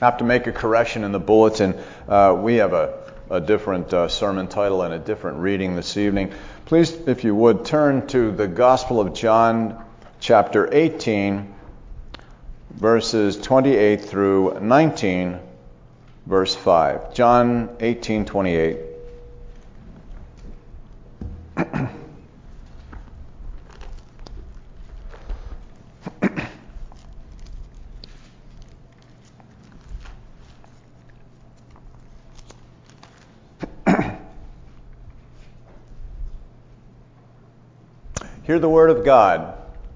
have to make a correction in the bulletin. We have a different sermon title and a different reading this evening. Please, if you would, turn to the Gospel of John, chapter 18, verses 28 through 19, verse 5. John 18:28. Hear the word of God.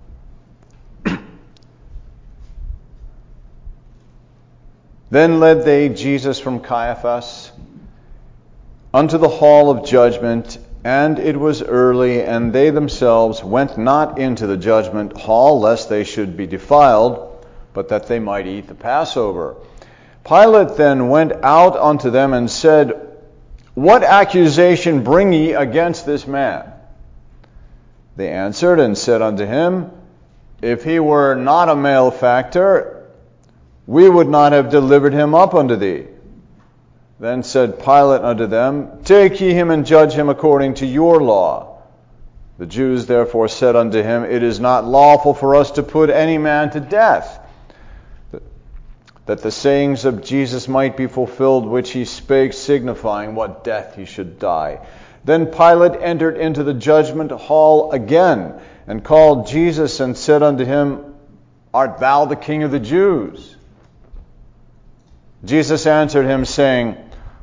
Then led they Jesus from Caiaphas unto the hall of judgment, and it was early, and they themselves went not into the judgment hall, lest they should be defiled, but that they might eat the Passover. Pilate then went out unto them and said, What accusation bring ye against this man? They answered and said unto him, If he were not a malefactor, we would not have delivered him up unto thee. Then said Pilate unto them, Take ye him and judge him according to your law. The Jews therefore said unto him, It is not lawful for us to put any man to death, that the sayings of Jesus might be fulfilled, which he spake, signifying what death he should die. Then Pilate entered into the judgment hall again, and called Jesus, and said unto him, Art thou the King of the Jews? Jesus answered him, saying,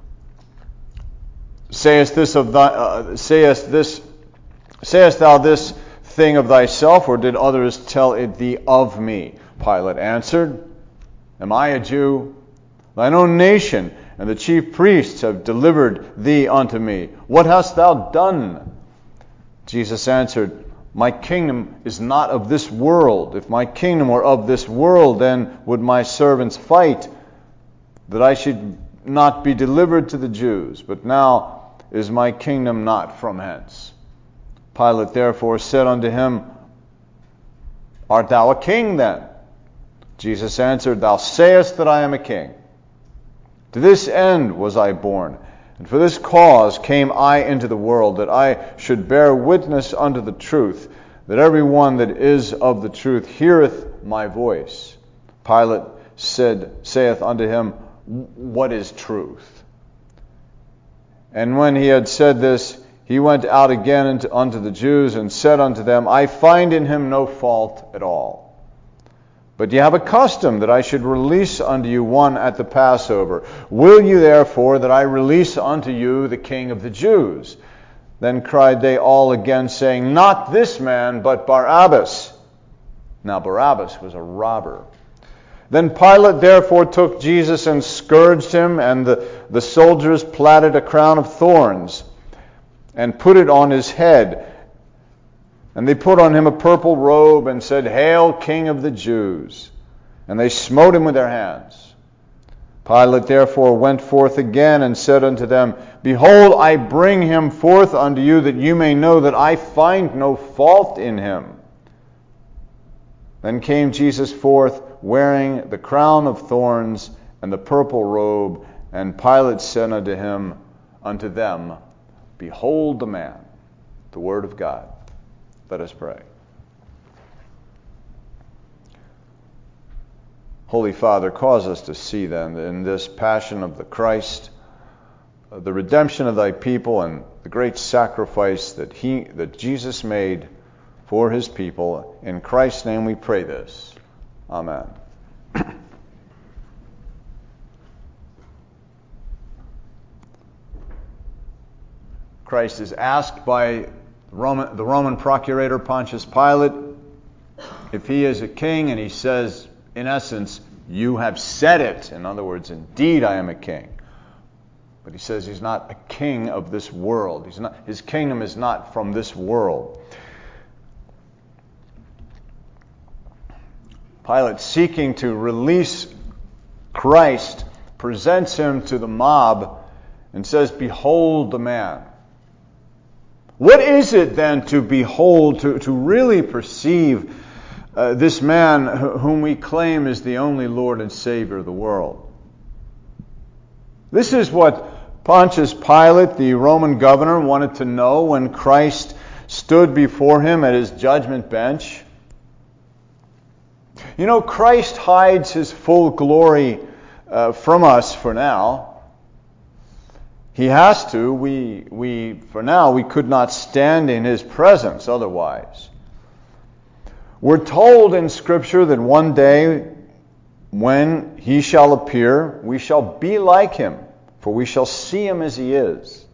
Sayest thou this thing of thyself, or did others tell it thee of me? Pilate answered, Am I a Jew? Thine own nation and the chief priests have delivered thee unto me. What hast thou done? Jesus answered, My kingdom is not of this world. If my kingdom were of this world, then would my servants fight, that I should not be delivered to the Jews. But now is my kingdom not from hence. Pilate therefore said unto him, Art thou a king then? Jesus answered, Thou sayest that I am a king. To this end was I born, and for this cause came I into the world, that I should bear witness unto the truth, that every one that is of the truth heareth my voice. Pilate saith unto him, What is truth? And when he had said this, he went out again unto the Jews, and said unto them, I find in him no fault at all. But ye have a custom that I should release unto you one at the Passover. Will you therefore that I release unto you the King of the Jews? Then cried they all again, saying, Not this man, but Barabbas. Now Barabbas was a robber. Then Pilate therefore took Jesus and scourged him, and the soldiers platted a crown of thorns and put it on his head. And they put on him a purple robe and said, Hail, King of the Jews! And they smote him with their hands. Pilate therefore went forth again and said unto them, Behold, I bring him forth unto you, that you may know that I find no fault in him. Then came Jesus forth, wearing the crown of thorns and the purple robe. And Pilate said unto them, Behold the man. The word of God. Let us pray. Holy Father, cause us to see then in this passion of the Christ, the redemption of thy people, and the great sacrifice that Jesus made for his people. In Christ's name we pray this. Amen. Christ is asked by the Roman procurator Pontius Pilate if he is a king, and he says, in essence, you have said it. In other words, indeed I am a king. But he says he's not a king of this world. His kingdom is not from this world. Pilate, seeking to release Christ, presents him to the mob and says, Behold the man. What is it then to behold, to really perceive this man whom we claim is the only Lord and Savior of the world? This is what Pontius Pilate, the Roman governor, wanted to know when Christ stood before him at his judgment bench. You know, Christ hides his full glory from us for now. He has to. For now, we could not stand in his presence otherwise. We're told in Scripture that one day when he shall appear, we shall be like him, for we shall see him as he is.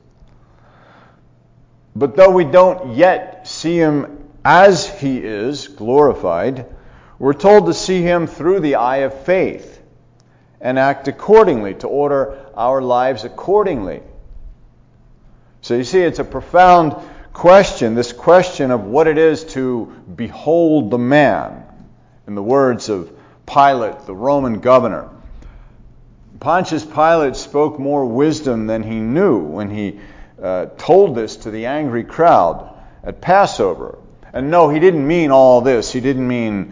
But though we don't yet see him as he is, glorified, we're told to see him through the eye of faith and act accordingly, to order our lives accordingly. So you see, it's a profound question, this question of what it is to behold the man, in the words of Pilate, the Roman governor. Pontius Pilate spoke more wisdom than he knew when he told this to the angry crowd at Passover. And no, he didn't mean all this. He didn't mean,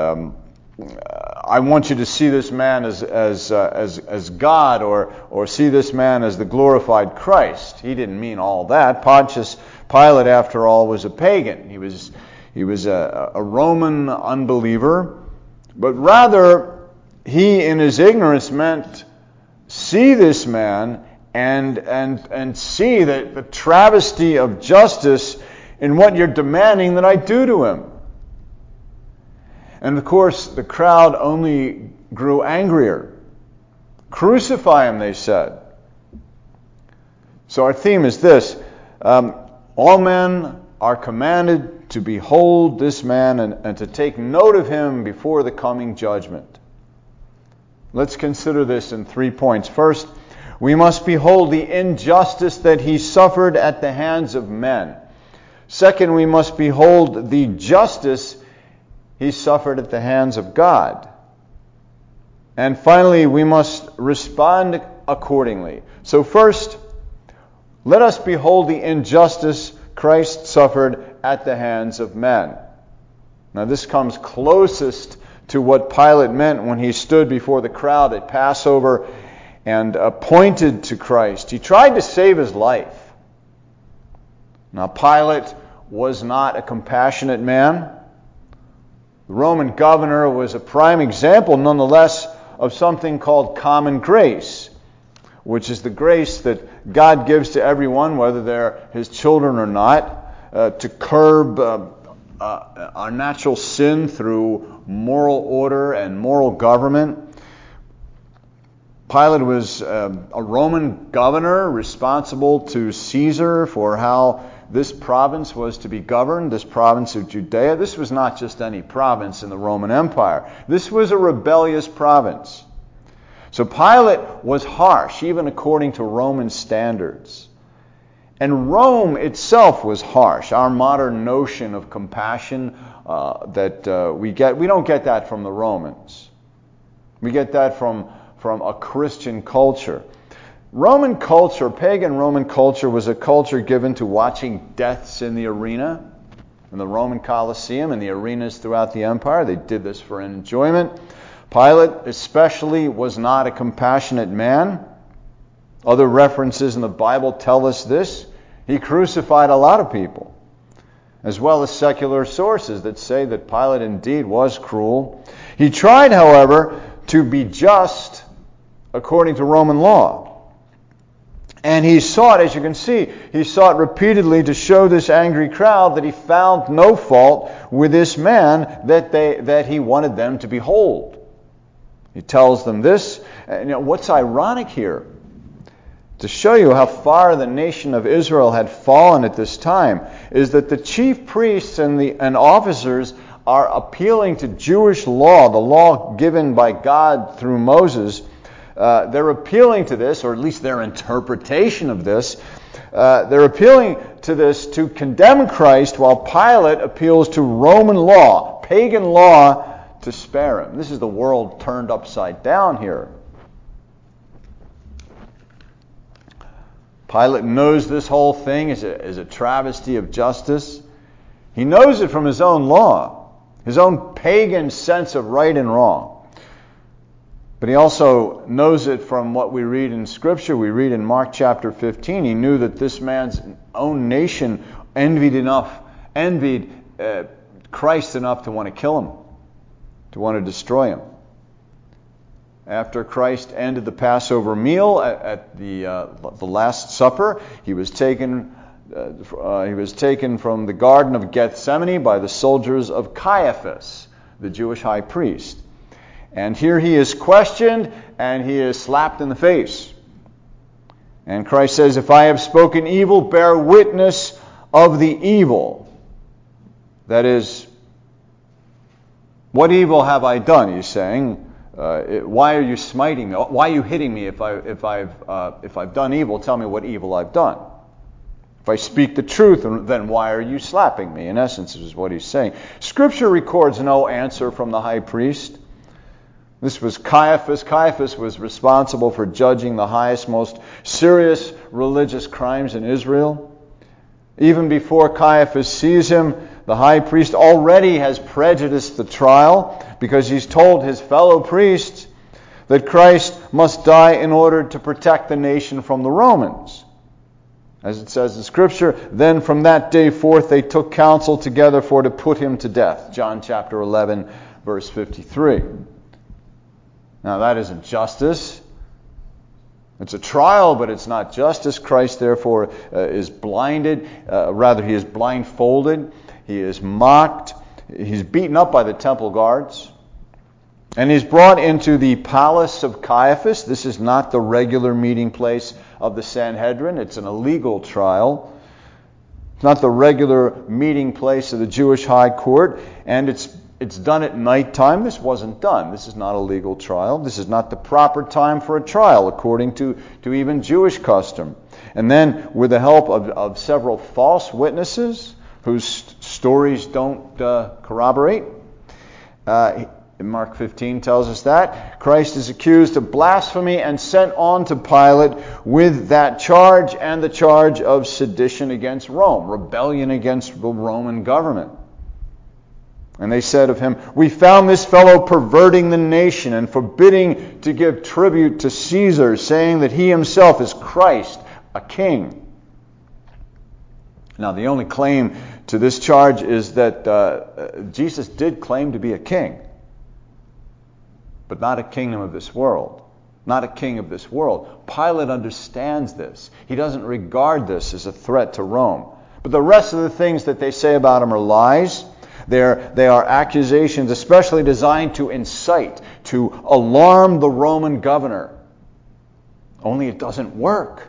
I want you to see this man as God, or see this man as the glorified Christ. He didn't mean all that. Pontius Pilate, after all, was a pagan. He was a Roman unbeliever, but rather he, in his ignorance, meant see this man and see the travesty of justice in what you're demanding that I do to him. And of course, the crowd only grew angrier. Crucify him, they said. So our theme is this. All men are commanded to behold this man and to take note of him before the coming judgment. Let's consider this in 3 points. First, we must behold the injustice that he suffered at the hands of men. Second, we must behold the justice he suffered at the hands of God. And finally, we must respond accordingly. So first, let us behold the injustice Christ suffered at the hands of men. Now this comes closest to what Pilate meant when he stood before the crowd at Passover and pointed to Christ. He tried to save his life. Now Pilate was not a compassionate man. The Roman governor was a prime example, nonetheless, of something called common grace, which is the grace that God gives to everyone, whether they're his children or not, to curb our natural sin through moral order and moral government. Pilate was a Roman governor responsible to Caesar for how this province was to be governed, this province of Judea. This was not just any province in the Roman Empire. This was a rebellious province. So Pilate was harsh, even according to Roman standards. And Rome itself was harsh. Our modern notion of compassion that we don't get that from the Romans. We get that from a Christian culture. Roman culture, pagan Roman culture, was a culture given to watching deaths in the arena, in the Roman Colosseum and the arenas throughout the empire. They did this for enjoyment. Pilate especially was not a compassionate man. Other references in the Bible tell us this. He crucified a lot of people, as well as secular sources that say that Pilate indeed was cruel. He tried, however, to be just according to Roman law. And he sought, as you can see, he sought repeatedly to show this angry crowd that he found no fault with this man that he wanted them to behold. He tells them this. And what's ironic here, to show you how far the nation of Israel had fallen at this time, is that the chief priests and officers are appealing to Jewish law, the law given by God through Moses. They're appealing to this, or at least their interpretation of this. They're appealing to this to condemn Christ, while Pilate appeals to Roman law, pagan law, to spare him. This is the world turned upside down here. Pilate knows this whole thing is a travesty of justice. He knows it from his own law, his own pagan sense of right and wrong. But he also knows it from what we read in Scripture. We read in Mark chapter 15, he knew that this man's own nation envied Christ enough to want to kill him, to want to destroy him. After Christ ended the Passover meal at the Last Supper, he was taken from the Garden of Gethsemane by the soldiers of Caiaphas, the Jewish high priest. And here he is questioned, and he is slapped in the face. And Christ says, "If I have spoken evil, bear witness of the evil." That is, what evil have I done? He's saying, why are you smiting me? Why are you hitting me? If I've done evil, tell me what evil I've done. If I speak the truth, then why are you slapping me? In essence, is what he's saying. Scripture records no answer from the high priest. This was Caiaphas. Caiaphas was responsible for judging the highest, most serious religious crimes in Israel. Even before Caiaphas sees him, the high priest already has prejudiced the trial because he's told his fellow priests that Christ must die in order to protect the nation from the Romans. As it says in Scripture, "Then from that day forth they took counsel together for to put him to death." John chapter 11, verse 53. Now that isn't justice. It's a trial, but it's not justice. Christ, therefore, is blinded. He is blindfolded. He is mocked. He's beaten up by the temple guards. And he's brought into the palace of Caiaphas. This is not the regular meeting place of the Sanhedrin. It's an illegal trial. It's not the regular meeting place of the Jewish high court. And it's done at nighttime. This wasn't done. This is not a legal trial. This is not the proper time for a trial, according to even Jewish custom. And then, with the help of several false witnesses whose stories don't corroborate, Mark 15 tells us that, Christ is accused of blasphemy and sent on to Pilate with that charge and the charge of sedition against Rome, rebellion against the Roman government. And they said of him, "We found this fellow perverting the nation and forbidding to give tribute to Caesar, saying that he himself is Christ, a king." Now, the only claim to this charge is that Jesus did claim to be a king, but not a kingdom of this world. Not a king of this world. Pilate understands this. He doesn't regard this as a threat to Rome. But the rest of the things that they say about him are lies. They are accusations especially designed to incite, to alarm the Roman governor. Only it doesn't work.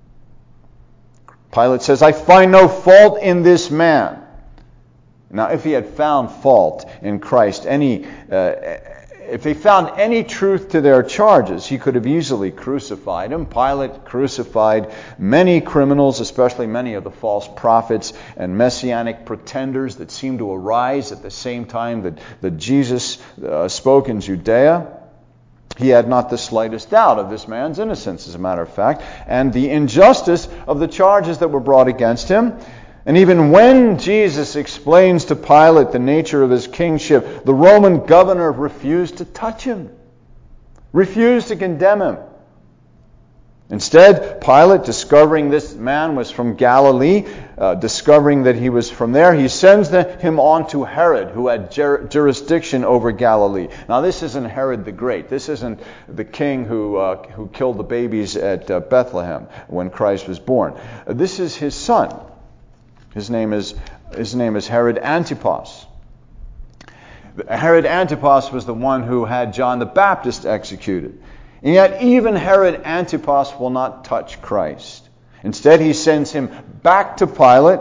Pilate says, "I find no fault in this man." Now, if he had found fault in Christ, if they found any truth to their charges, he could have easily crucified him. Pilate crucified many criminals, especially many of the false prophets and messianic pretenders that seemed to arise at the same time that Jesus spoke in Judea. He had not the slightest doubt of this man's innocence, as a matter of fact, and the injustice of the charges that were brought against him. And even when Jesus explains to Pilate the nature of his kingship, the Roman governor refused to touch him, refused to condemn him. Instead, Pilate, discovering this man was from Galilee, discovering that he was from there, he sends him on to Herod, who had jurisdiction over Galilee. Now, this isn't Herod the Great. This isn't the king who killed the babies at Bethlehem when Christ was born. This is his son. His name is Herod Antipas. Herod Antipas was the one who had John the Baptist executed. And yet even Herod Antipas will not touch Christ. Instead, he sends him back to Pilate.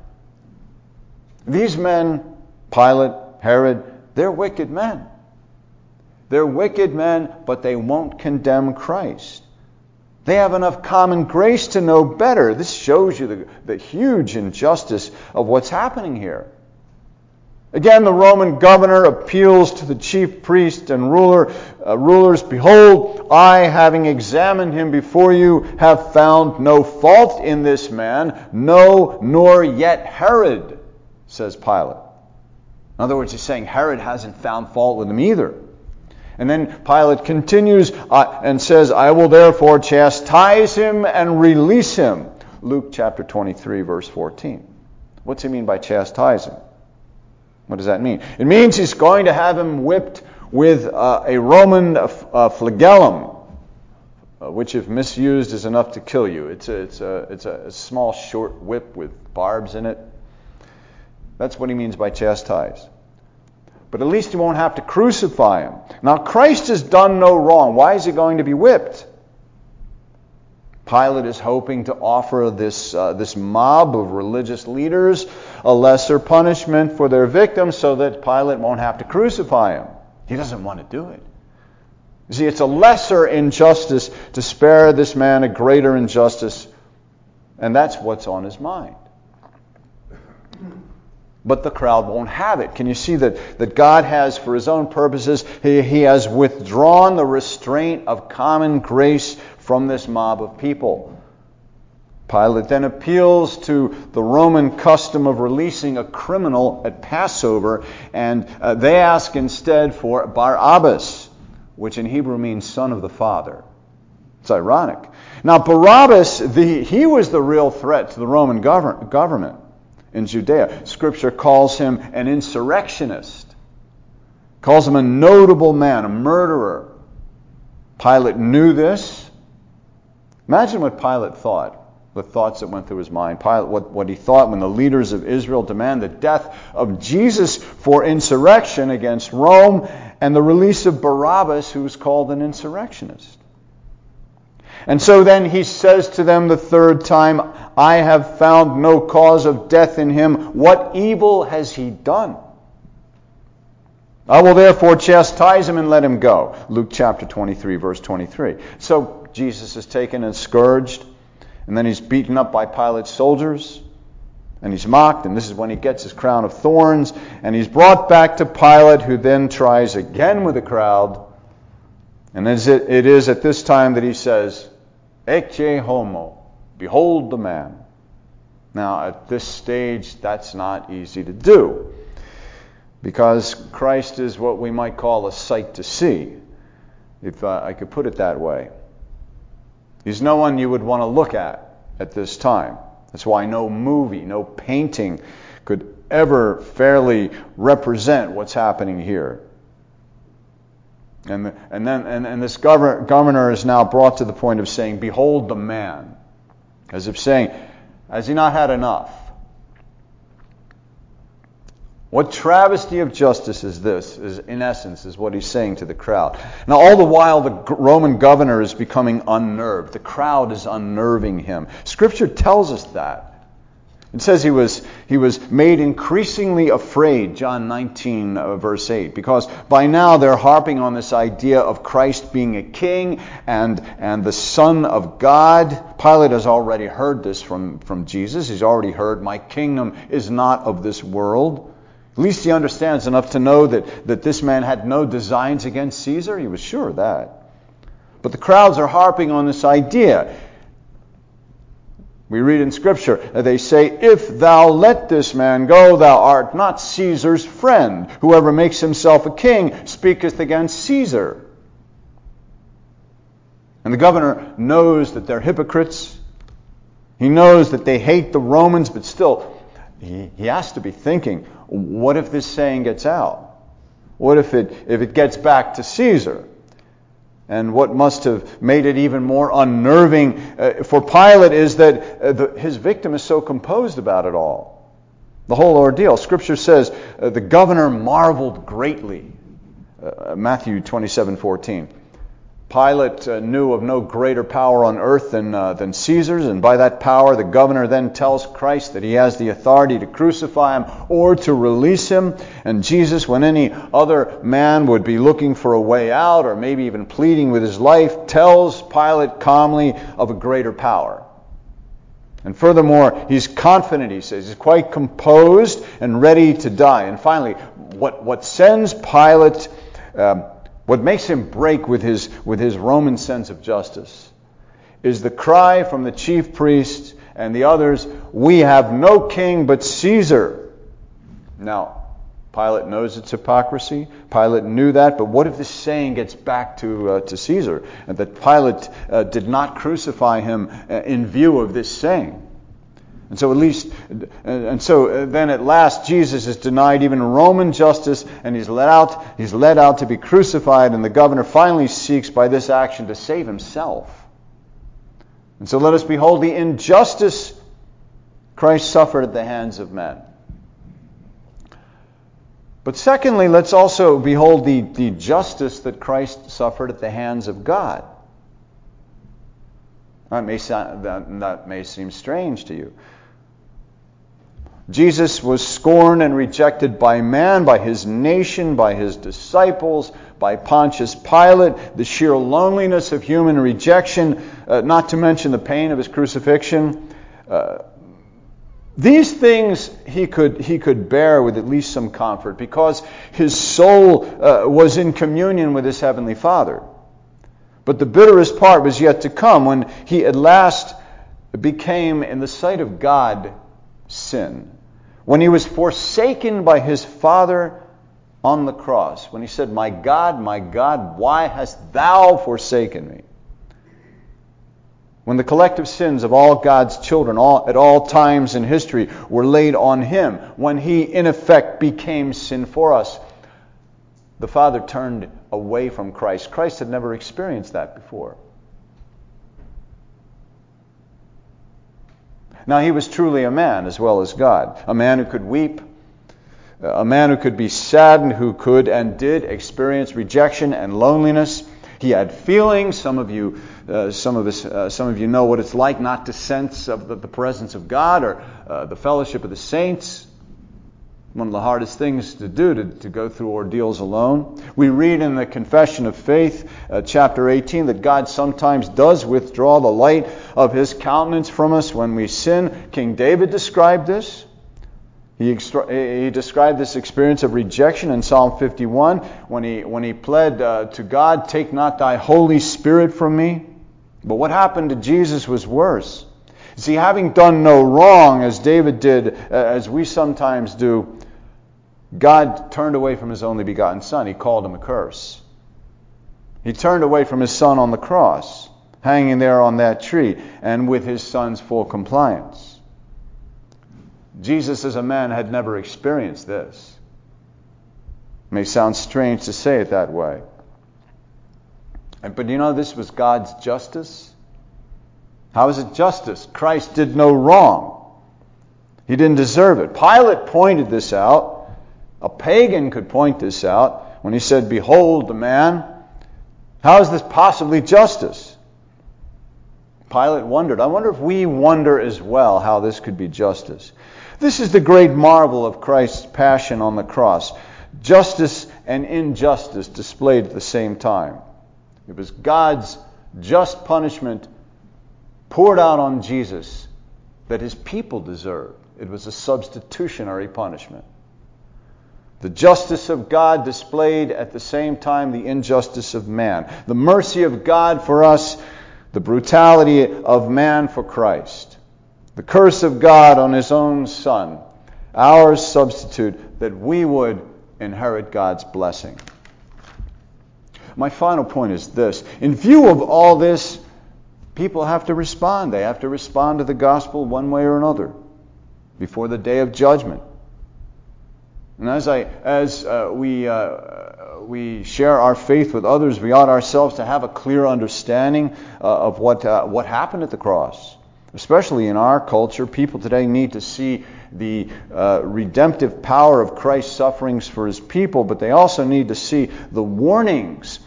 These men, Pilate, Herod, they're wicked men. They're wicked men, but they won't condemn Christ. They have enough common grace to know better. This shows you the huge injustice of what's happening here. Again, the Roman governor appeals to the chief priest and rulers, "Behold, I, having examined him before you, have found no fault in this man, no, nor yet Herod," says Pilate. In other words, he's saying Herod hasn't found fault with him either. And then Pilate continues and says, I will therefore chastise him and release him. Luke chapter 23, verse 14. What's he mean by chastise him? What does that mean? It means he's going to have him whipped with a Roman flagellum, which if misused is enough to kill you. It's a small short whip with barbs in it. That's what he means by chastise. But at least he won't have to crucify him. Now Christ has done no wrong. Why is he going to be whipped? Pilate is hoping to offer this mob of religious leaders a lesser punishment for their victims so that Pilate won't have to crucify him. He doesn't want to do it. You see, it's a lesser injustice to spare this man a greater injustice, and that's what's on his mind. But the crowd won't have it. Can you see that God has, for his own purposes, he has withdrawn the restraint of common grace from this mob of people? Pilate then appeals to the Roman custom of releasing a criminal at Passover, and they ask instead for Barabbas, which in Hebrew means son of the father. It's ironic. Now Barabbas, he was the real threat to the Roman government in Judea. Scripture calls him an insurrectionist, calls him a notable man, a murderer. Pilate knew this. Imagine what Pilate thought, the thoughts that went through his mind. Pilate, what he thought when the leaders of Israel demand the death of Jesus for insurrection against Rome and the release of Barabbas, who was called an insurrectionist. And so then he says to them the third time, I have found no cause of death in him. What evil has he done? I will therefore chastise him and let him go. Luke chapter 23, verse 23. So Jesus is taken and scourged, and then he's beaten up by Pilate's soldiers, and he's mocked, and this is when he gets his crown of thorns, and he's brought back to Pilate, who then tries again with the crowd. And it is at this time that he says, Ecce homo, behold the man. Now, at this stage, that's not easy to do, because Christ is what we might call a sight to see, if I could put it that way. He's no one you would want to look at this time. That's why no movie, no painting could ever fairly represent what's happening here. And this governor is now brought to the point of saying, behold the man. As if saying, has he not had enough? What travesty of justice is this, in essence, is what he's saying to the crowd. Now, all the while, the Roman governor is becoming unnerved. The crowd is unnerving him. Scripture tells us that. It says he was made increasingly afraid, John 19, verse 8, because by now they're harping on this idea of Christ being a king and the Son of God. Pilate has already heard this from Jesus. He's already heard, my kingdom is not of this world. At least he understands enough to know that this man had no designs against Caesar. He was sure of that. But the crowds are harping on this idea. We read in Scripture, they say, if thou let this man go, thou art not Caesar's friend. Whoever makes himself a king speaketh against Caesar. And the governor knows that they're hypocrites. He knows that they hate the Romans, but still, he has to be thinking, what if this saying gets out? What if it gets back to Caesar? And what must have made it even more unnerving for Pilate is that his victim is so composed about it all. The whole ordeal. Scripture says the governor marveled greatly. Matthew 27:14. Pilate knew of no greater power on earth than Caesar's, and by that power the governor then tells Christ that he has the authority to crucify him or to release him. And Jesus, when any other man would be looking for a way out or maybe even pleading with his life, tells Pilate calmly of a greater power. And furthermore, he's confident, he says. He's quite composed and ready to die. And finally, what sends Pilate... what makes him break with his Roman sense of justice is the cry from the chief priests and the others, we have no king but Caesar. Now, Pilate knows it's hypocrisy. Pilate knew that, but what if this saying gets back to Caesar, and that Pilate did not crucify him in view of this saying? And so then at last Jesus is denied even Roman justice, and he's led out to be crucified, and the governor finally seeks by this action to save himself. And so let us behold the injustice Christ suffered at the hands of men. But secondly, let's also behold the justice that Christ suffered at the hands of God. That may seem strange to you. Jesus was scorned and rejected by man, by his nation, by his disciples, by Pontius Pilate, the sheer loneliness of human rejection, not to mention the pain of his crucifixion. These things he could bear with at least some comfort, because his soul was in communion with his heavenly Father. But the bitterest part was yet to come, when he at last became, in the sight of God, sin. When he was forsaken by his Father on the cross. When he said, my God, why hast thou forsaken me? When the collective sins of all God's children at all times in history were laid on him. When he, in effect, became sin for us. The Father turned away from Christ. Christ had never experienced that before. Now, he was truly a man as well as God. A man who could weep. A man who could be saddened, who could and did experience rejection and loneliness. He had feelings. Some of you know what it's like not to sense of the presence of God or the fellowship of the saints. One of the hardest things to do, to go through ordeals alone. We read in the Confession of Faith, chapter 18, that God sometimes does withdraw the light of his countenance from us when we sin. King David described this. He described this experience of rejection in Psalm 51 when he pled to God, take not thy Holy Spirit from me. But what happened to Jesus was worse. See, having done no wrong, as David did, as we sometimes do, God turned away from his only begotten Son. He called him a curse. He turned away from his Son on the cross, hanging there on that tree, and with his Son's full compliance. Jesus as a man had never experienced this. It may sound strange to say it that way. But this was God's justice. How is it justice? Christ did no wrong. He didn't deserve it. Pilate pointed this out. A pagan could point this out when he said, behold the man. How is this possibly justice? Pilate wondered. I wonder if we wonder as well how this could be justice. This is the great marvel of Christ's passion on the cross. Justice and injustice displayed at the same time. It was God's just punishment poured out on Jesus that his people deserved. It was a substitutionary punishment. The justice of God displayed at the same time the injustice of man. The mercy of God for us, the brutality of man for Christ. The curse of God on his own Son, our substitute, that we would inherit God's blessing. My final point is this. In view of all this, people have to respond. They have to respond to the gospel one way or another before the day of judgment. And as we share our faith with others, we ought ourselves to have a clear understanding of what happened at the cross. Especially in our culture, people today need to see the redemptive power of Christ's sufferings for his people, but they also need to see the warnings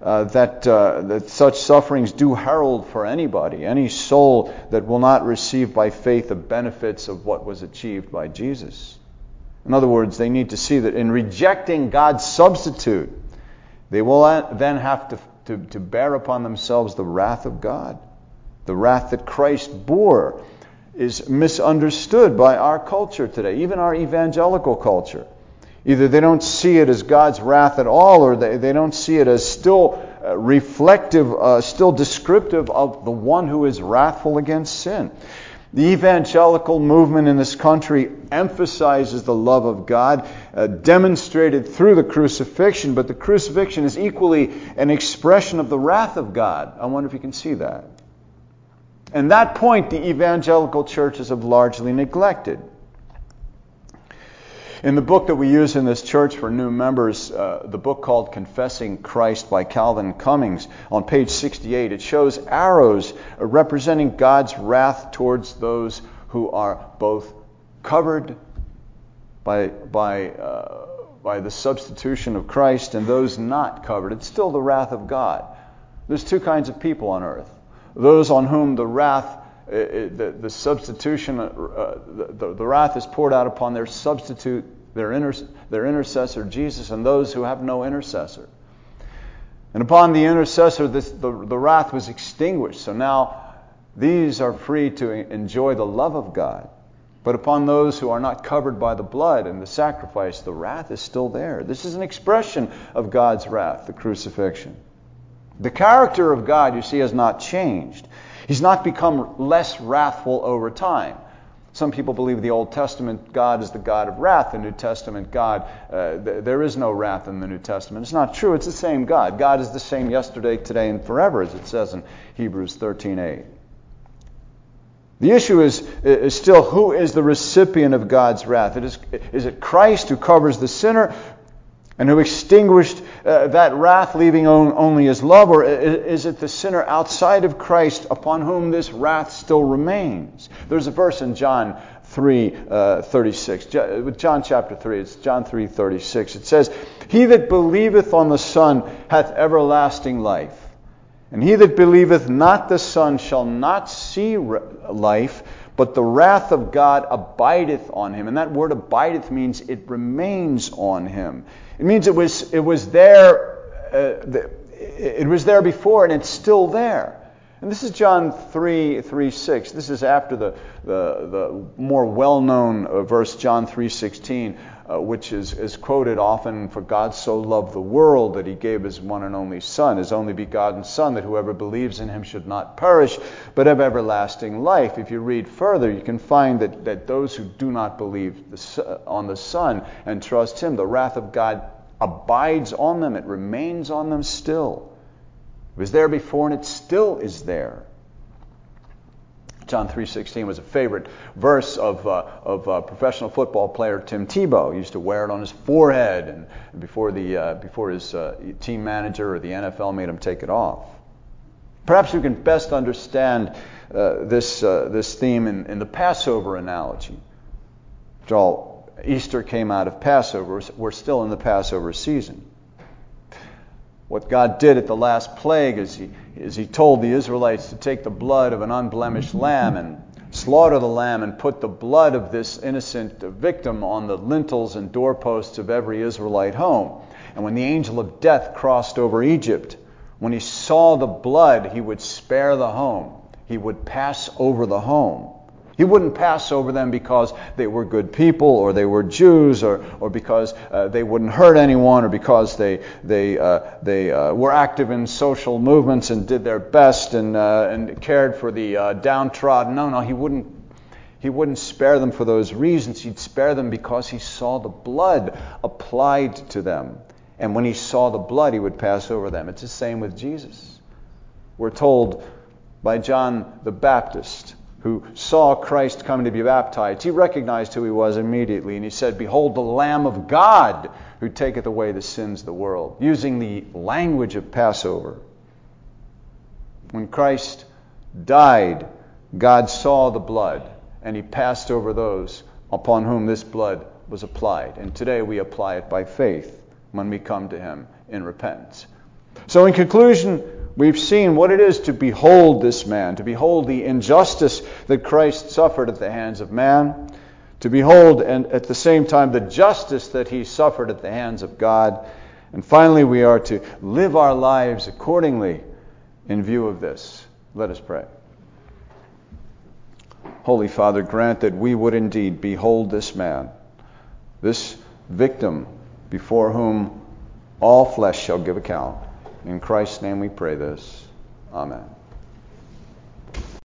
that such sufferings do herald for anybody, any soul that will not receive by faith the benefits of what was achieved by Jesus. In other words, they need to see that in rejecting God's substitute, they will then have to bear upon themselves the wrath of God. The wrath that Christ bore is misunderstood by our culture today, even our evangelical culture. Either they don't see it as God's wrath at all, or they don't see it as still reflective, still descriptive of the one who is wrathful against sin. The evangelical movement in this country emphasizes the love of God, demonstrated through the crucifixion, but the crucifixion is equally an expression of the wrath of God. I wonder if you can see that. And that point the evangelical churches have largely neglected. In the book that we use in this church for new members, the book called Confessing Christ by Calvin Cummings, on page 68, it shows arrows representing God's wrath towards those who are both covered by the substitution of Christ and those not covered. It's still the wrath of God. There's two kinds of people on earth. Those on whom the wrath, the substitution, the wrath is poured out upon their substitute, their intercessor, Jesus, and those who have no intercessor. And upon the intercessor, the wrath was extinguished. So now these are free to enjoy the love of God. But upon those who are not covered by the blood and the sacrifice, the wrath is still there. This is an expression of God's wrath, the crucifixion. The character of God, you see, has not changed. He's not become less wrathful over time. Some people believe the Old Testament God is the God of wrath. The New Testament God, there is no wrath in the New Testament. It's not true. It's the same God. God is the same yesterday, today, and forever, as it says in Hebrews 13:8. The issue is still, who is the recipient of God's wrath? Is it Christ who covers the sinner and who extinguished that wrath, leaving only his love? Or is it the sinner outside of Christ upon whom this wrath still remains? There's a verse in John 3:36. John chapter 3, it's John 3:36. It says, "He that believeth on the Son hath everlasting life. And he that believeth not the Son shall not see life, but the wrath of God abideth on him." And that word abideth means it remains on him. It means it was there. It was there before, and it's still there. And this is John 3:6. This is after the more well-known verse, John 3:16, which is quoted often, "For God so loved the world that he gave his one and only Son, his only begotten Son, that whoever believes in him should not perish, but have everlasting life." If you read further, you can find that those who do not believe on the Son and trust him, the wrath of God abides on them. It remains on them still. It was there before, and it still is there. John 3:16 was a favorite verse of professional football player Tim Tebow. He used to wear it on his forehead, and before his team manager or the NFL made him take it off. Perhaps we can best understand this theme in the Passover analogy. Easter came out of Passover. We're still in the Passover season. What God did at the last plague is he told the Israelites to take the blood of an unblemished lamb and slaughter the lamb and put the blood of this innocent victim on the lintels and doorposts of every Israelite home. And when the angel of death crossed over Egypt, when he saw the blood, he would spare the home. He would pass over the home. He wouldn't pass over them because they were good people, or they were Jews, or because they wouldn't hurt anyone, or because they were active in social movements and did their best and cared for the downtrodden. No, he wouldn't spare them for those reasons. He'd spare them because he saw the blood applied to them. And when he saw the blood, he would pass over them. It's the same with Jesus. We're told by John the Baptist, who saw Christ coming to be baptized, he recognized who he was immediately, and he said, "Behold the Lamb of God, who taketh away the sins of the world," using the language of Passover. When Christ died, God saw the blood, and he passed over those upon whom this blood was applied. And today we apply it by faith when we come to him in repentance. So in conclusion, we've seen what it is to behold this man, to behold the injustice that Christ suffered at the hands of man, to behold and at the same time the justice that he suffered at the hands of God. And finally, we are to live our lives accordingly in view of this. Let us pray. Holy Father, grant that we would indeed behold this man, this victim before whom all flesh shall give account. In Christ's name we pray this. Amen.